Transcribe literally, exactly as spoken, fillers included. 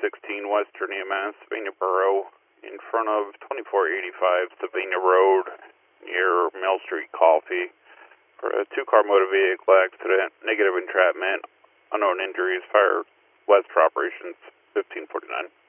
sixteen Western E M S, Savannah Borough, in front of twenty-four eighty-five Savannah Road, near Mill Street Coffee, for a two-car motor vehicle accident, negative entrapment, unknown injuries, fire west for operations fifteen forty-nine.